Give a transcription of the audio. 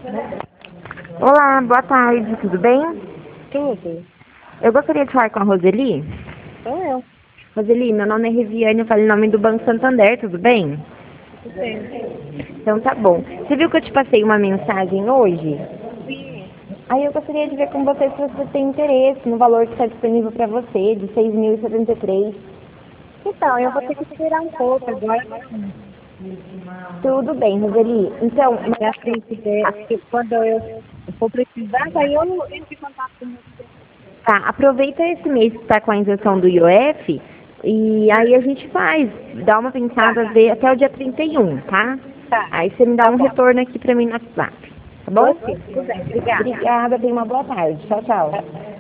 Olá, boa tarde, tudo bem? Tudo. Eu gostaria de falar com a Roseli. Sou eu. Roseli, meu nome é Reviane, eu falo em nome do Banco Santander, tudo bem? Tudo bem. Então tá bom. Você viu que eu te passei uma mensagem hoje? Sim. Aí eu gostaria de ver com você se você tem interesse no valor que está disponível para você, de 6.073. Então, eu vou ter que esperar um pouco agora. Tudo bem, Roseli. Então, Mais à frente, quando eu for precisar, daí eu entro em contato com você. tá, aproveita esse mês que está com a isenção do IOF e aí a gente faz, dá uma Tá, pensada, vê até o dia 31, tá? tá. Aí você me dá Tá um bom. retorno aqui pra mim no WhatsApp, tá bom? Tô sim. Tudo bem. Obrigada. Obrigada, tenha uma boa tarde. Tchau, tchau.